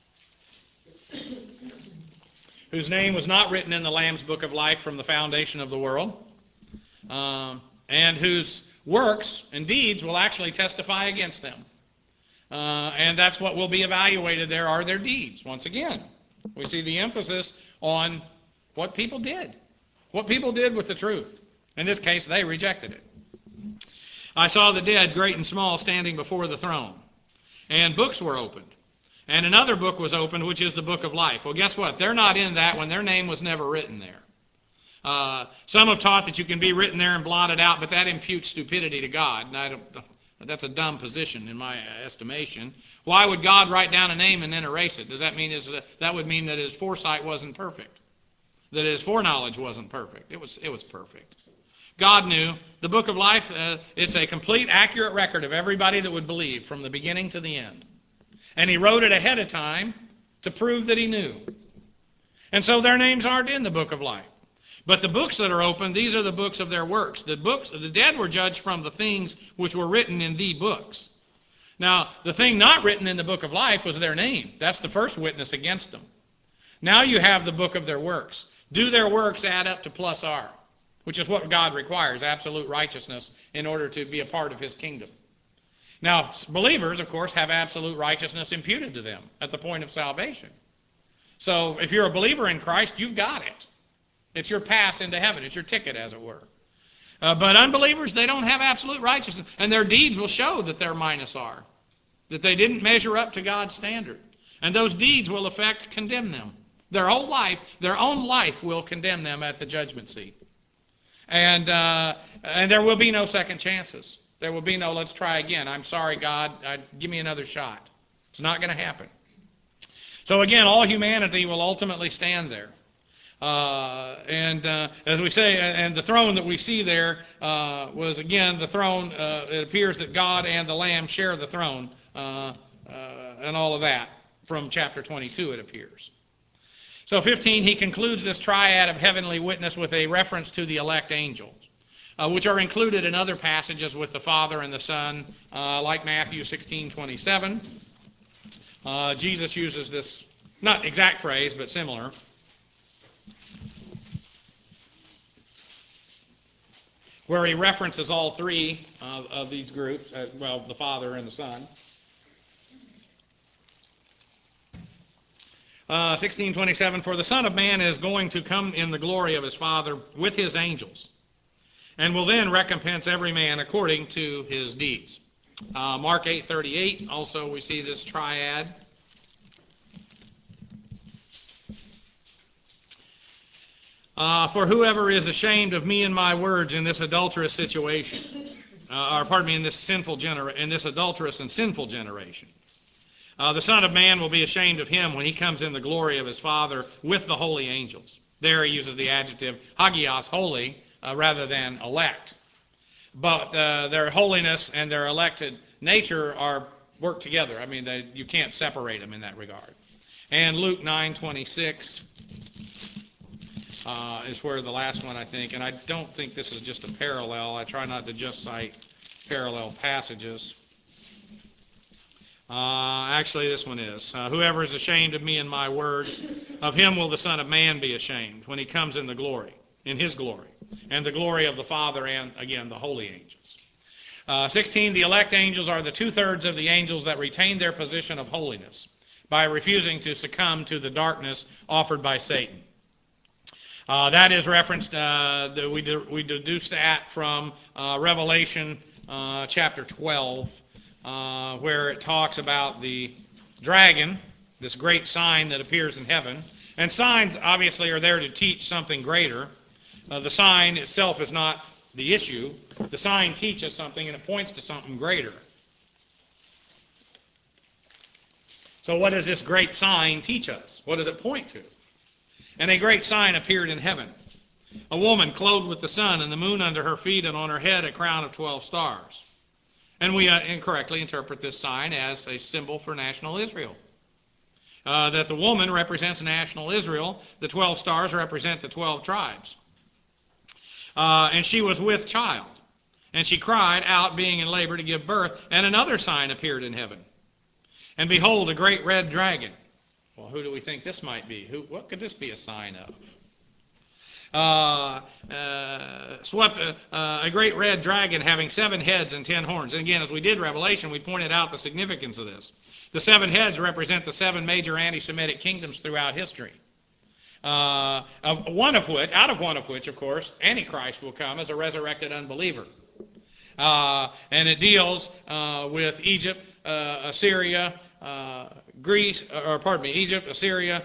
whose name was not written in the Lamb's book of life from the foundation of the world, and whose works and deeds will actually testify against them. And that's what will be evaluated there, are their deeds. Once again, we see the emphasis on what people did. What people did with the truth. In this case, they rejected it. I saw the dead, great and small, standing before the throne. And books were opened. And another book was opened, which is the book of life. Well, guess what? They're not in that when their name was never written there. Some have taught that you can be written there and blotted out, but that imputes stupidity to God. And that's a dumb position in my estimation. Why would God write down a name and then erase it? Does that mean that would mean that his foresight wasn't perfect? That his foreknowledge wasn't perfect? It was perfect. God knew. The book of life, it's a complete, accurate record of everybody that would believe from the beginning to the end. And he wrote it ahead of time to prove that he knew. And so their names aren't in the book of life. But the books that are open, these are the books of their works. The dead were judged from the things which were written in the books. Now, the thing not written in the book of life was their name. That's the first witness against them. Now you have the book of their works. Do their works add up to plus R? Which is what God requires, absolute righteousness, in order to be a part of his kingdom. Now, believers, of course, have absolute righteousness imputed to them at the point of salvation. So if you're a believer in Christ, you've got it. It's your pass into heaven. It's your ticket, as it were. But unbelievers, they don't have absolute righteousness. And their deeds will show that they're minus R. That they didn't measure up to God's standard. And those deeds will condemn them. Their own life will condemn them at the judgment seat. And there will be no second chances. There will be no, let's try again. I'm sorry, God. Give me another shot. It's not going to happen. So again, all humanity will ultimately stand there. As we say, and the throne that we see there was, again, the throne. It appears that God and the Lamb share the throne and all of that. From chapter 22, it appears. So 15, he concludes this triad of heavenly witness with a reference to the elect angels, which are included in other passages with the Father and the Son, like Matthew 16:27. Jesus uses this, not exact phrase, but similar. Where he references all three of these groups, the Father and the Son. 16:27, for the Son of Man is going to come in the glory of his Father with his angels, and will then recompense every man according to his deeds. Mark 8:38, also we see this triad. For whoever is ashamed of me and my words in this adulterous situation, in this adulterous and sinful generation, the Son of Man will be ashamed of him when he comes in the glory of his Father with the holy angels. There he uses the adjective hagios, holy, rather than elect. But their holiness and their elected nature are work together. I mean, you can't separate them in that regard. And Luke 9:26 is where the last one, I think. And I don't think this is just a parallel. I try not to just cite parallel passages. Actually, this one is. Whoever is ashamed of me and my words, of him will the Son of Man be ashamed when he comes in his glory, and the glory of the Father and, again, the holy angels. 16, the elect angels are the 2/3 of the angels that retain their position of holiness by refusing to succumb to the darkness offered by Satan. That is referenced, we deduce that from Revelation chapter 12, where it talks about the dragon, this great sign that appears in heaven. And signs, obviously, are there to teach something greater. The sign itself is not the issue. The sign teaches something, and it points to something greater. So what does this great sign teach us? What does it point to? And a great sign appeared in heaven. A woman clothed with the sun and the moon under her feet, and on her head a crown of 12 stars. And we incorrectly interpret this sign as a symbol for national Israel. That the woman represents national Israel. The 12 stars represent the 12 tribes. And she was with child. And she cried out, being in labor to give birth. And another sign appeared in heaven. And behold, a great red dragon. Well, who do we think this might be? What could this be a sign of? Swept a great red dragon having 7 heads and 10 horns. And again, as we did Revelation, we pointed out the significance of this. The 7 heads represent the 7 major anti-Semitic kingdoms throughout history. Out of one of which, of course, Antichrist will come as a resurrected unbeliever. And it deals with Egypt, Assyria, Egypt, Assyria,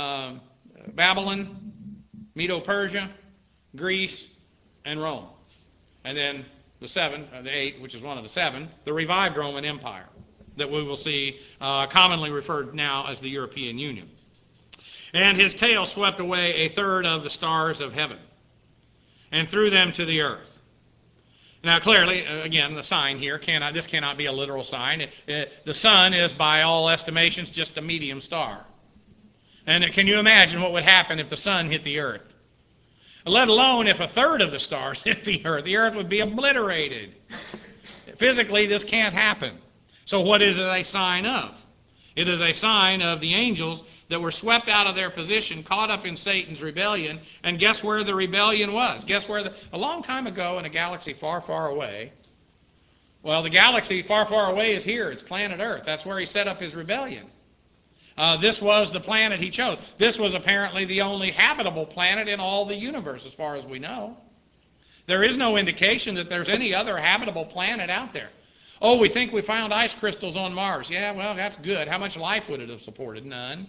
Babylon, Medo-Persia, Greece, and Rome. And then the 8, which is one of the 7, the revived Roman Empire that we will see commonly referred now as the European Union. And his tail swept away 1/3 of the stars of heaven and threw them to the earth. Now, clearly, again, the sign here this cannot be a literal sign. The sun is, by all estimations, just a medium star. And can you imagine what would happen if the sun hit the earth? Let alone if 1/3 of the stars hit the earth. The earth would be obliterated. Physically, this can't happen. So what is it a sign of? It is a sign of the angels that were swept out of their position, caught up in Satan's rebellion, and guess where the rebellion was? A long time ago in a galaxy far, far away, well, the galaxy far, far away is here. It's planet Earth. That's where he set up his rebellion. This was the planet he chose. This was apparently the only habitable planet in all the universe, as far as we know. There is no indication that there's any other habitable planet out there. Oh, we think we found ice crystals on Mars. Yeah, well, that's good. How much life would it have supported? None.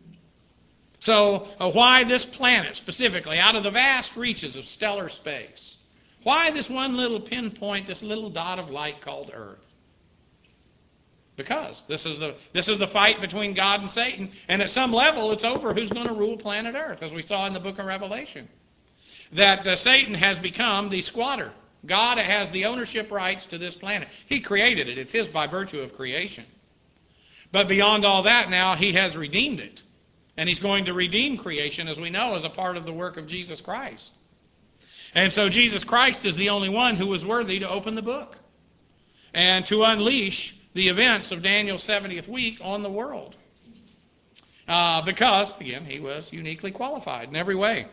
So why this planet specifically, out of the vast reaches of stellar space? Why this one little pinpoint, this little dot of light called Earth? Because this is the fight between God and Satan, and at some level it's over who's going to rule planet Earth, as we saw in the book of Revelation. That Satan has become the squatter. God has the ownership rights to this planet. He created it. It's his by virtue of creation. But beyond all that, now he has redeemed it. And he's going to redeem creation, as we know, as a part of the work of Jesus Christ. And so Jesus Christ is the only one who was worthy to open the book and to unleash the events of Daniel's 70th week on the world. Because, again, he was uniquely qualified in every way.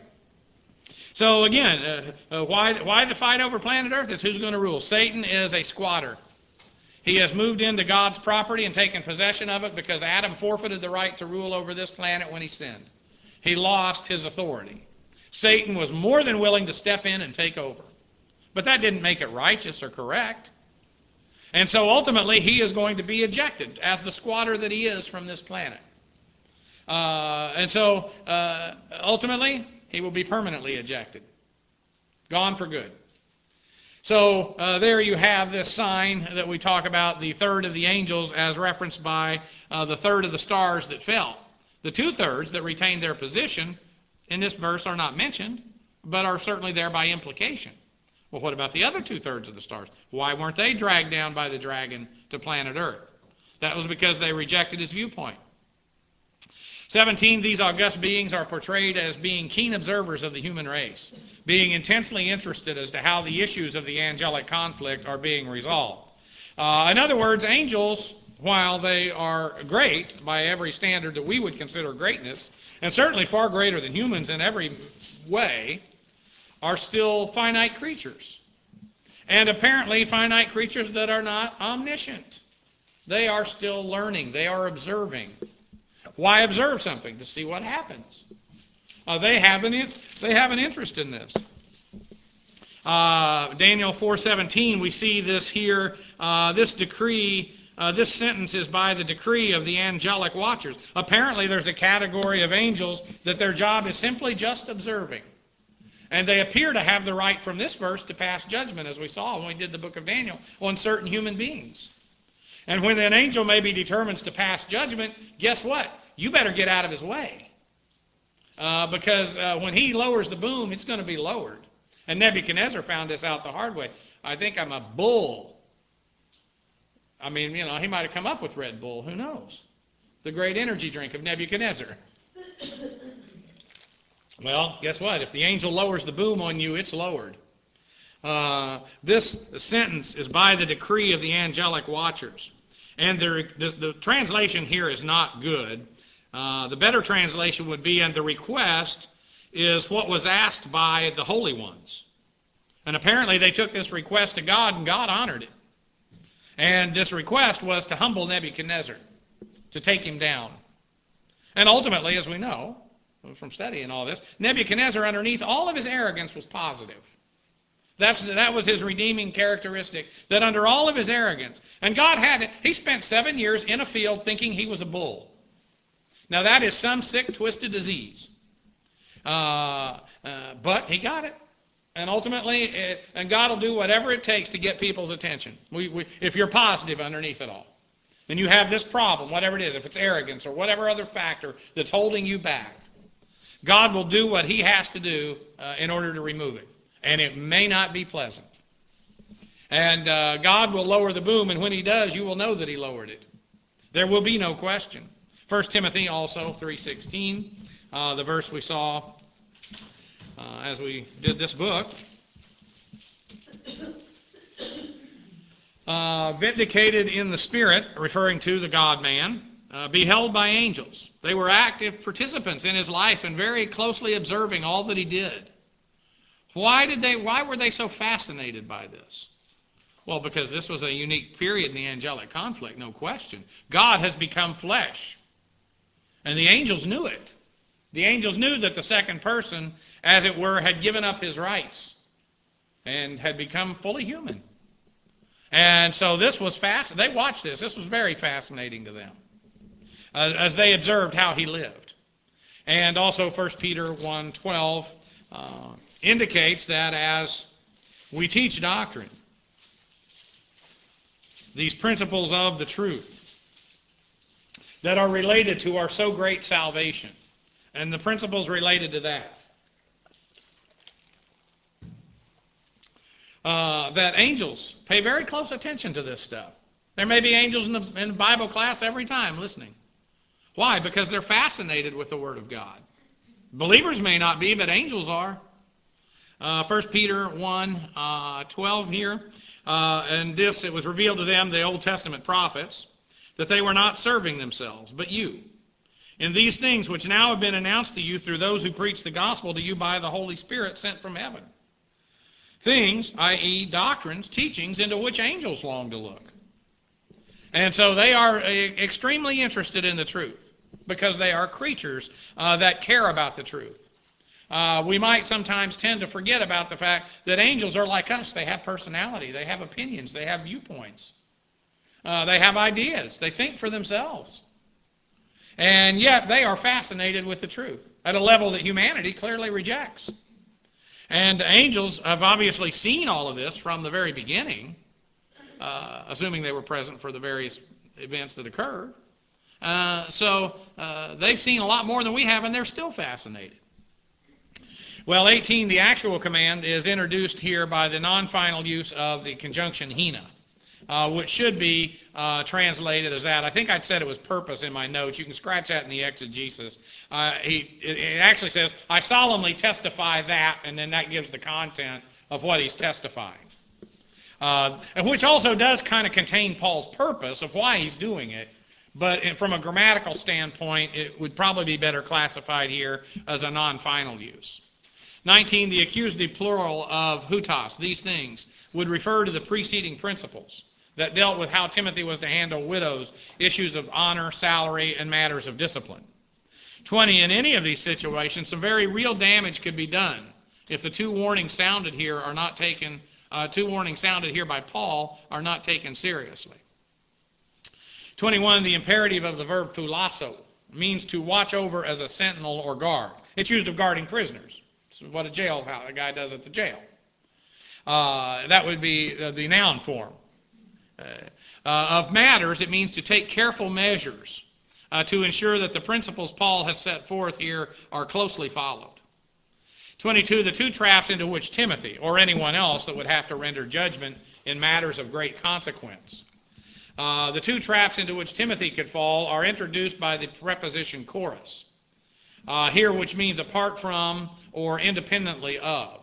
So again, why the fight over planet Earth? It's who's going to rule. Satan is a squatter. He has moved into God's property and taken possession of it because Adam forfeited the right to rule over this planet when he sinned. He lost his authority. Satan was more than willing to step in and take over. But that didn't make it righteous or correct. And so ultimately he is going to be ejected as the squatter that he is from this planet. And so ultimately he will be permanently ejected. Gone for good. So there you have this sign that we talk about, the third of the angels as referenced by the third of the stars that fell. The two-thirds that retained their position in this verse are not mentioned, but are certainly there by implication. Well, what about the other two-thirds of the stars? Why weren't they dragged down by the dragon to planet Earth? That was because they rejected his viewpoint. 17, these august beings are portrayed as being keen observers of the human race, being intensely interested as to how the issues of the angelic conflict are being resolved. In other words, angels, while they are great by every standard that we would consider greatness, and certainly far greater than humans in every way, are still finite creatures. And apparently finite creatures that are not omniscient. They are still learning. They are observing. Why observe something? To see what happens. They have an interest in this. Daniel 4:17, we see this here. This decree, this sentence is by the decree of the angelic watchers. Apparently there's a category of angels that their job is simply just observing. And they appear to have the right from this verse to pass judgment, as we saw when we did the book of Daniel, on certain human beings. And when an angel maybe determines to pass judgment, guess what? You better get out of his way. Because when he lowers the boom, it's going to be lowered. And Nebuchadnezzar found this out the hard way. I think I'm a bull. I mean, he might have come up with Red Bull. Who knows? The great energy drink of Nebuchadnezzar. Well, guess what? If the angel lowers the boom on you, it's lowered. This sentence is by the decree of the angelic watchers. And the translation here is not good. The better translation would be, and the request is what was asked by the holy ones. And apparently they took this request to God, and God honored it. And this request was to humble Nebuchadnezzar, to take him down. And ultimately, as we know from studying all this, Nebuchadnezzar, underneath all of his arrogance, was positive. That was his redeeming characteristic, that under all of his arrogance, and God had it, he spent 7 years in a field thinking he was a bull. Now that is some sick, twisted disease. But he got it. And ultimately, and God will do whatever it takes to get people's attention. If you're positive underneath it all. And you have this problem, whatever it is, if it's arrogance or whatever other factor that's holding you back, God will do what he has to do in order to remove it. And it may not be pleasant. And God will lower the boom, and when he does, you will know that he lowered it. There will be no question. 1 Timothy also, 3:16, the verse we saw as we did this book. Vindicated in the Spirit, referring to the God-man, beheld by angels. They were active participants in his life and very closely observing all that he did. Why were they so fascinated by this? Well, because this was a unique period in the angelic conflict, no question. God has become flesh. And the angels knew it. The angels knew that the second person, as it were, had given up his rights and had become fully human. And so this was fascinating. They watched this. This was very fascinating to them as they observed how he lived. And also 1 Peter 1:12 indicates that as we teach doctrine, these principles of the truth that are related to our so great salvation, and the principles related to that, that angels pay very close attention to this stuff. There may be angels in Bible class every time listening. Why? Because they're fascinated with the Word of God. Believers may not be, but angels are. 1 Peter 1:12 here. And this, it was revealed to them, the Old Testament prophets, that they were not serving themselves, but you, in these things which now have been announced to you through those who preach the gospel to you by the Holy Spirit sent from heaven. Things, i.e. doctrines, teachings, into which angels long to look. And so they are extremely interested in the truth, because they are creatures that care about the truth. We might sometimes tend to forget about the fact that angels are like us. They have personality. They have opinions. They have viewpoints. They have ideas. They think for themselves. And yet they are fascinated with the truth. at a level that humanity clearly rejects. And angels have obviously seen all of this from the very beginning, assuming they were present for the various events that occurred. So they've seen a lot more than we have, and they're still fascinated. Well, 18, the actual command is introduced here by the non-final use of the conjunction hina, which should be translated as that. I think I said it was purpose in my notes. You can scratch that in the exegesis. It actually says, I solemnly testify that, and then that gives the content of what he's testifying. Which also does kind of contain Paul's purpose of why he's doing it. But from a grammatical standpoint, it would probably be better classified here as a non-final use. 19, the accusative plural of hutas, these things, would refer to the preceding principles that dealt with how Timothy was to handle widows, issues of honor, salary, and matters of discipline. 20, in any of these situations, some very real damage could be done if the two warnings sounded here are not taken, two warnings sounded here by Paul are not taken seriously. 21, the imperative of the verb thulasso means to watch over as a sentinel or guard. It's used of guarding prisoners. It's what a guy does at the jail. That would be the noun form. Of matters, it means to take careful measures to ensure that the principles Paul has set forth here are closely followed. 22, the two traps into which Timothy, or anyone else that would have to render judgment in matters of great consequence. The two traps into which Timothy could fall are introduced by the preposition chorus. Here, which means apart from or independently of.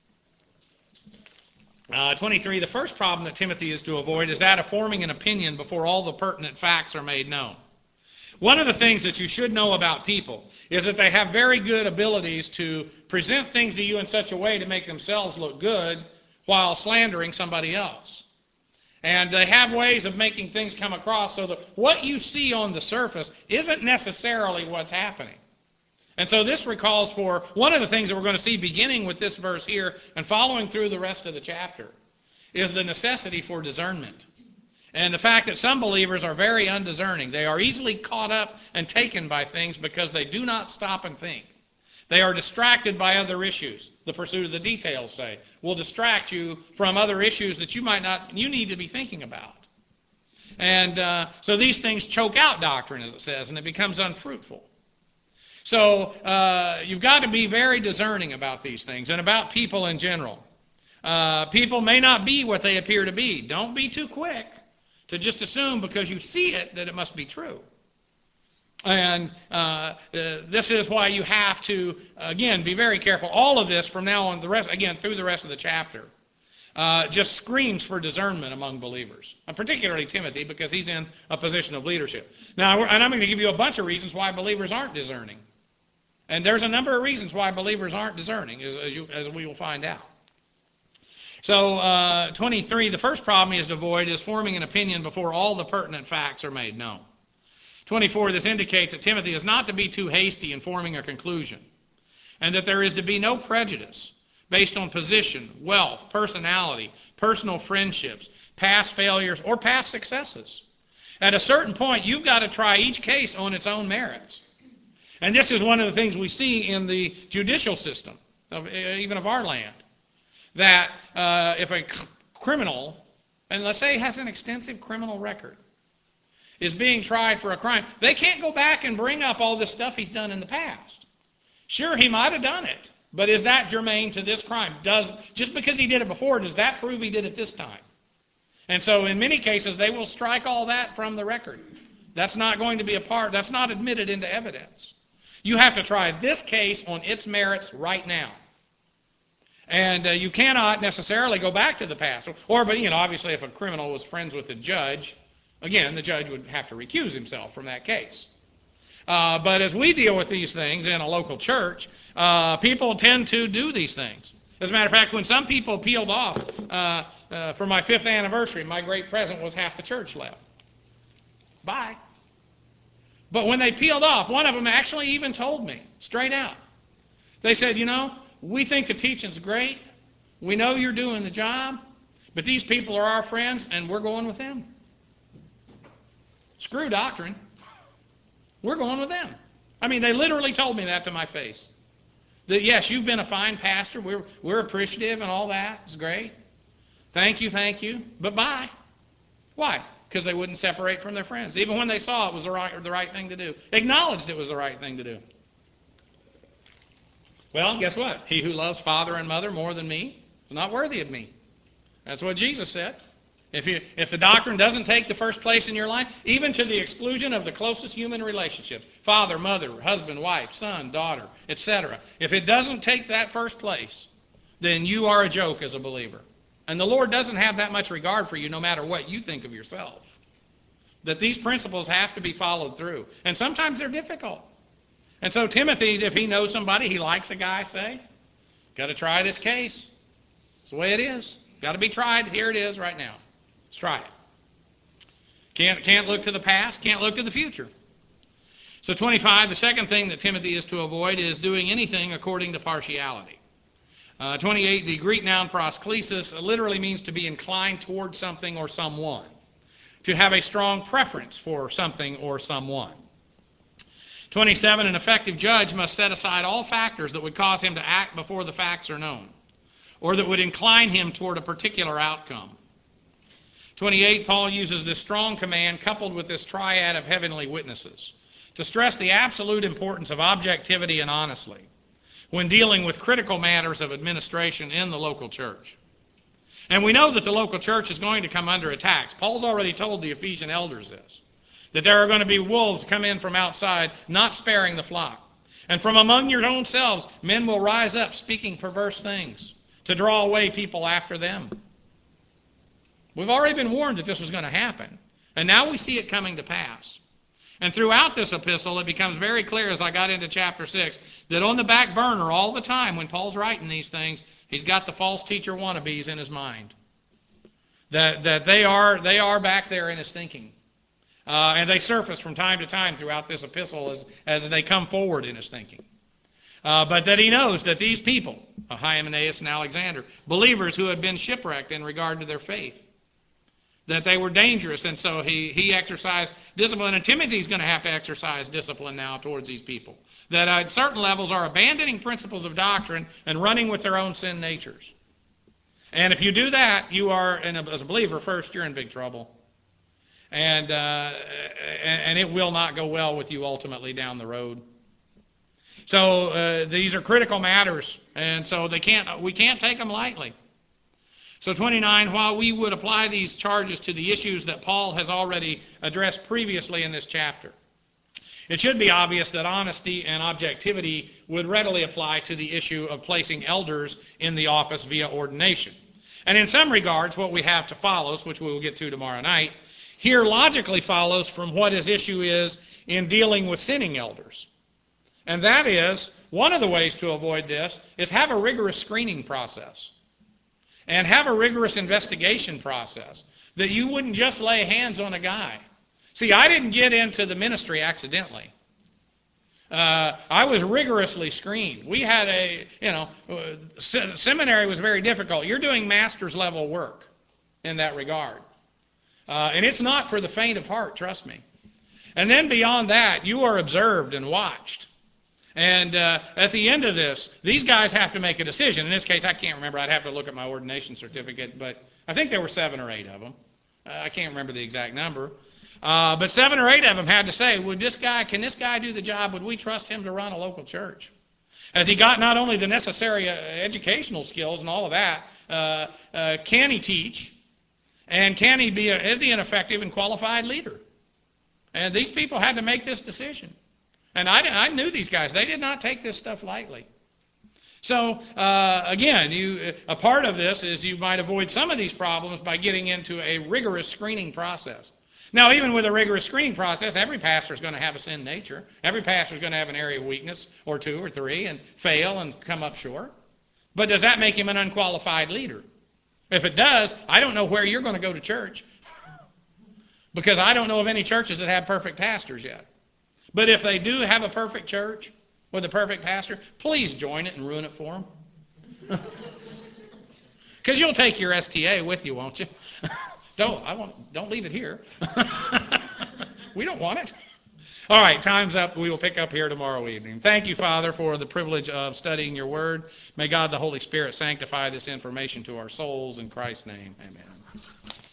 23, the first problem that Timothy is to avoid is that of forming an opinion before all the pertinent facts are made known. One of the things that you should know about people is that they have very good abilities to present things to you in such a way to make themselves look good while slandering somebody else. And they have ways of making things come across so that what you see on the surface isn't necessarily what's happening. And so this recalls for one of the things that we're going to see beginning with this verse here and following through the rest of the chapter is the necessity for discernment. And the fact that some believers are very undiscerning. They are easily caught up and taken by things because they do not stop and think. They are distracted by other issues. The pursuit of the details, say, will distract you from other issues that you need to be thinking about. And so these things choke out doctrine, as it says, and it becomes unfruitful. So you've got to be very discerning about these things and about people in general. People may not be what they appear to be. Don't be too quick to just assume because you see it that it must be true. And this is why you have to, again, be very careful. All of this from now on, through the rest of the chapter, just screams for discernment among believers, and particularly Timothy, because he's in a position of leadership. Now, and I'm going to give you a bunch of reasons why believers aren't discerning. And there's a number of reasons why believers aren't discerning, as we will find out. So, 23, the first problem he is to avoid is forming an opinion before all the pertinent facts are made known. 24, this indicates that Timothy is not to be too hasty in forming a conclusion, and that there is to be no prejudice based on position, wealth, personality, personal friendships, past failures, or past successes. At a certain point, you've got to try each case on its own merits. And this is one of the things we see in the judicial system, even of our land, that if a criminal, and let's say has an extensive criminal record, is being tried for a crime, they can't go back and bring up all this stuff he's done in the past. Sure, he might have done it, but is that germane to this crime? Just because he did it before, does that prove he did it this time? And so in many cases, they will strike all that from the record. That's not going to be that's not admitted into evidence. You have to try this case on its merits right now. And you cannot necessarily go back to the past. But obviously if a criminal was friends with the judge, again, the judge would have to recuse himself from that case. But as we deal with these things in a local church, people tend to do these things. As a matter of fact, when some people peeled off for my 5th anniversary, my great present was half the church left. Bye. But when they peeled off, one of them actually even told me, straight out. They said, we think the teaching's great. We know you're doing the job, but these people are our friends, and we're going with them. Screw doctrine. We're going with them. I mean, they literally told me that to my face. That, yes, you've been a fine pastor. We're appreciative and all that. It's great. Thank you. But bye. Why? Because they wouldn't separate from their friends. Even when they saw it was the right thing to do. Acknowledged it was the right thing to do. Well, guess what? He who loves father and mother more than me is not worthy of me. That's what Jesus said. If the doctrine doesn't take the first place in your life, even to the exclusion of the closest human relationship, father, mother, husband, wife, son, daughter, etc., if it doesn't take that first place, then you are a joke as a believer. And the Lord doesn't have that much regard for you no matter what you think of yourself. That these principles have to be followed through. And sometimes they're difficult. And so Timothy, if he knows somebody, he likes a guy, say, got to try this case. It's the way it is. Got to be tried. Here it is right now. Let's try it. Can't look to the past, can't look to the future. So 25, the second thing that Timothy is to avoid is doing anything according to partiality. 28, the Greek noun prosklesis literally means to be inclined toward something or someone. To have a strong preference for something or someone. 27, an effective judge must set aside all factors that would cause him to act before the facts are known, or that would incline him toward a particular outcome. 28, Paul uses this strong command coupled with this triad of heavenly witnesses to stress the absolute importance of objectivity and honesty when dealing with critical matters of administration in the local church. And we know that the local church is going to come under attacks. Paul's already told the Ephesian elders this, that there are going to be wolves come in from outside, not sparing the flock. And from among your own selves, men will rise up speaking perverse things to draw away people after them. We've already been warned that this was going to happen. And now we see it coming to pass. And throughout this epistle, it becomes very clear as I got into chapter 6 that on the back burner all the time when Paul's writing these things, he's got the false teacher wannabes in his mind. That they are back there in his thinking. And they surface from time to time throughout this epistle as they come forward in his thinking. But that he knows that these people, Hymenaeus and Alexander, believers who had been shipwrecked in regard to their faith, that they were dangerous, and so he exercised discipline, and Timothy's going to have to exercise discipline now towards these people, that at certain levels are abandoning principles of doctrine and running with their own sin natures. And if you do that, you are, as a believer, first, you're in big trouble. And it will not go well with you ultimately down the road. So these are critical matters, and so we can't take them lightly. So 29, while we would apply these charges to the issues that Paul has already addressed previously in this chapter, it should be obvious that honesty and objectivity would readily apply to the issue of placing elders in the office via ordination. And in some regards, what we have to follow, which we will get to tomorrow night, here logically follows from what his issue is in dealing with sinning elders. And that is, one of the ways to avoid this is have a rigorous screening process. And have a rigorous investigation process. That you wouldn't just lay hands on a guy. See, I didn't get into the ministry accidentally. I was rigorously screened. We had seminary was very difficult. You're doing master's level work in that regard. And it's not for the faint of heart, trust me. And then beyond that, you are observed and watched. And at the end of this, these guys have to make a decision. In this case, I can't remember. I'd have to look at my ordination certificate, but I think there were 7 or 8 of them. I can't remember the exact number. But 7 or 8 of them had to say, can this guy do the job? Would we trust him to run a local church? Has he got not only the necessary educational skills and all of that, can he teach? And is he an effective and qualified leader? And these people had to make this decision. And I knew these guys. They did not take this stuff lightly. So, again, a part of this is you might avoid some of these problems by getting into a rigorous screening process. Now, even with a rigorous screening process, every pastor is going to have a sin nature. Every pastor is going to have an area of weakness or 2 or 3 and fail and come up short. But does that make him an unqualified leader? If it does, I don't know where you're going to go to church. Because I don't know of any churches that have perfect pastors yet. But if they do have a perfect church with a perfect pastor, please join it and ruin it for them. Because you'll take your STA with you, won't you? Don't leave it here. We don't want it. All right, time's up. We will pick up here tomorrow evening. Thank you, Father, for the privilege of studying your word. May God the Holy Spirit sanctify this information to our souls. In Christ's name, amen.